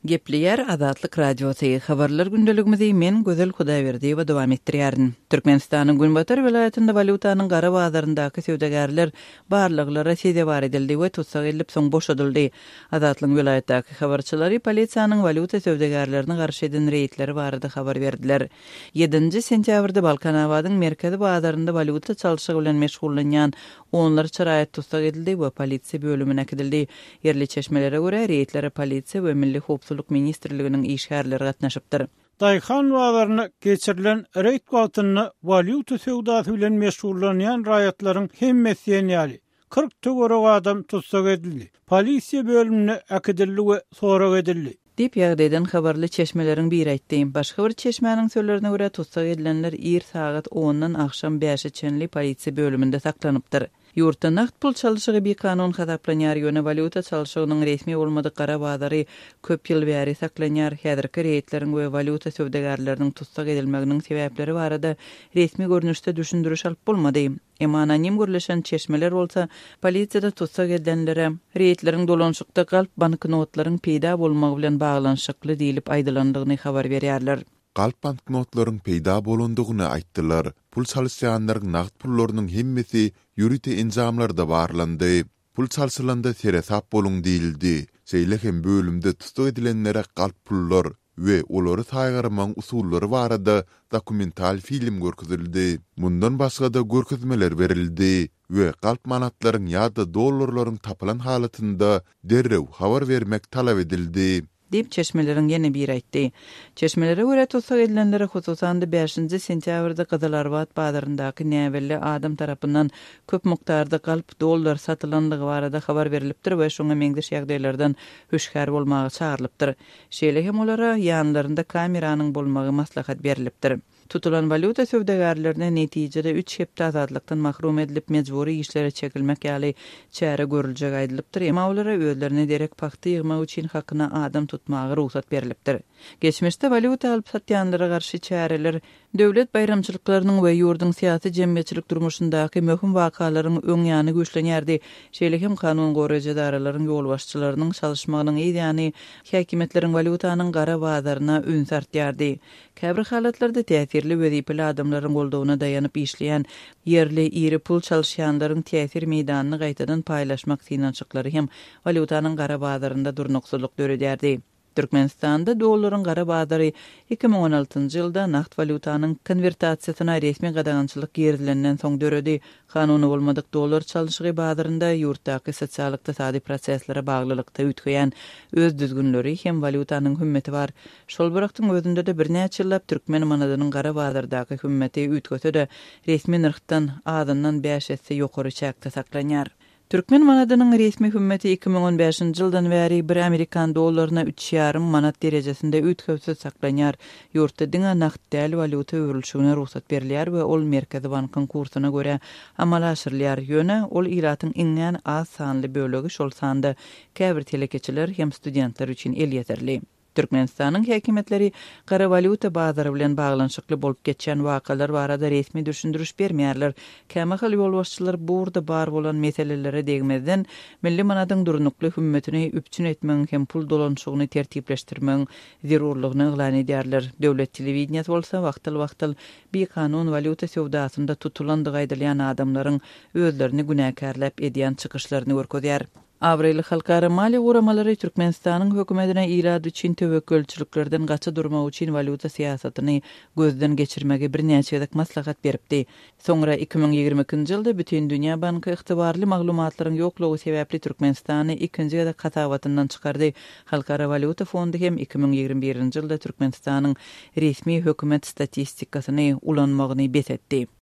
Gepleyer Azatlyk Radiosu habarlar gündeligimizi men Gözel Hudaýberdi we dowam etdirýärin. Türkmenistanyň Günbatar welaýatynda valutanyň gara bazaryndaky söwdägärler barlyglara sede bar edildi we tutsak edilip soň boşadyldy. Azatlyk welaýatdaky habarçylary polisiýanyň valuta söwdägärlerini garşy eden reýtleri barada habar berdiler. 7 sentýabrda Balkanawadyň merkezi bazarynda valuta çalşygy bilen meşgullanýan onlar çyraýat tutsak edildi we polisiýa bölümine gidildi. Yerli çeşmelere görä reýtlere polisiýa we milli Howpsuzlyk Ministrliginiň işgärleri gatnaşypdyr. Dayxan wagtlaryna geçirilen reýt wagtyny valuta söwdasy bilen meşgullanýan raýatlaryň hemmesi ýaly 40 töwerek adam tutsak edildi. Polisiýa bölümine akidildi we sorak edildi. Dip ýagdaýdan habarly çeşmeleriň biri aýtdy. Başga bir çeşmäniň sözlerine görä tutsak edilenler ir saat 10-dan akşam 5-e çenli polisiýa bölüminde saklanypdyr. Ýurtda nagt pul çalşygy bir kanun hataplanýar ýöne valuta çalşygynyň resmi bolmadyk gara bazary köp ýyl bäri saklanýar. Häzirki reýtleriň we valuta söwdägärleriniň tutsak edilmeginiň sebäpleri barada resmi görnüşde düşündiriş alyp bolmady. Emma anonim görleşen çeşmeler bolsa polisiýada tutsak edilenlere reýtleriň dolanşykda galyp banknotlaryň peýda bolmagy bilen baglanşykly diýilip aýdylandygyny habar berýärler. Galp banknotlaryň peýda bolandygyny aýtdylar. Pul çalşýanlaryň nagt pullarynyň hemmesi ýürüti enjamlarda barlandy. Pul çalşylanda seresap bolun diýildi. Seýlehem bölümde tutsak edilenlere galp pullar we olary taýgarman usullary barada dokumental film görkezildi. Mundan başga da görkezmeler berildi we galp manatlaryň ýa-da dollarlaryň tapylan halatynda derrew habar bermek talap edildi. Dip çeşmeleriň ýene bir aýtdy. Çeşmelere görä tutsak edilenlere hususan 5 sentýabrda Gyzylarbat bazaryndaky näwelli adam tarapyndan köp mukdarda galp dollar satylandygy barada habar berilipdir we şoňa meňdeş ýagdaýlardan höşgär bolmagy çağrylypdyr. Şeýle hem olara ýanlarynda kameranyň bolmagy maslahat berilipdir. Tutulan valuta söwdägärlerine netijede 3 hepde azadlykdan mahrum edilip mejburi işlere çekilmek ýaly çäre görüljek aýdylypdyr. Emma olara özlerine derek paxty ýygmak üçin hakyna adam tutmagy ruhsat berilipdir. Geçmişde valuta alyp satýanlara garşy çäreler döwlet bayramçylyklarynyň we ýurdun syýasy jemgyýetçilik durmuşyndaky möhüm wakalaryň öňýany güýçlenýärdi. Şeýle hem kanun goraýjydararyň ýol başçylarynyň çalışmagynyň ýa-ni häkimetleriň valutanyň gara bazaryna ün sartýardy. Käbir halatlarda täsirli wezipeli adamlaryň goldawyna daýanyp işleýän yerli iri pul çalşýanlaryň täsir meýdanyny gaýtadan paýlaşmak synançyklary hem valutanyň gara bazarynda durnukçylyk döredýärdi. Türkmenistanda dollaryň gara bazary 2016-njy ýylda nagt valutanyň konvertasiýasyna resmi gadagançylyk girilenden soň döredi. Kanuny bolmadyk dollar çalşygy bazarynda ýurtdaky sosial-ykdysady proseslere baglylykda ütgeýän öz düzgünleri hem valutanyň hümmeti bar. Şol birakdyň özünde de birnäçe ýyllap türkmen manadynyň gara bazardaky hümmeti ütgese de resmi nyrkdan azyndan 5 esse ýokary çäkde saklanýar. Türkmen manadynyň resmi hümmeti 2015-nji ýyldan bäri 1 Amerikan dollaryna 3,5 manat derejesinde ütkewse saklanýar. Ýurtda diňe nagt däl valuta öwrülşigine ruhsat berilýär we ol Merkezi bankyň kursyna görä amal aşyrylýar. Ýöne ol iratyň iňňän az sanly bölegi şol sanda käbir telekeçiler hem studentler üçin el ýeterli. Türkmenistanyň häkimetleri gara valuta bazary bilen baglanşykly bolup geçen wakalar barada resmi düşündiriş bermeýärler. Kämehal ýol başçylar burada bar bolan meselelere degmeden milli manadyň durnukly hümmetini üpçün etmeň hem pul dolanşygyny tertipleşdirmeň zerurlygyny eglan edýärler. Döwlet telewizionyasy bolsa wagtyl bir kanun valuta söwdasynda tutulandygy aýdylýan adamlaryň özlerini günäkärläp edýän çykyşlaryny görkezýär. Avril halkara mali uğramalary Türkmenistanyň hökümetine ilad üçin töwekkülçiliklerden gaça durmak üçin valuta siýasatyny gözden geçirmege birnäçe ýyl maslahat beripdi. Soňra 2022-nji ýylda bütün dünýä banky ygtybarly maglumatlaryň ýoklugy sebäpli Türkmenistany ikinji ýyl katawatyndan çykardy. Halkara valuta fondy hem 2021-nji ýylda Türkmenistanyň resmi hökümet statistikasyny ulanmagyny besetdi.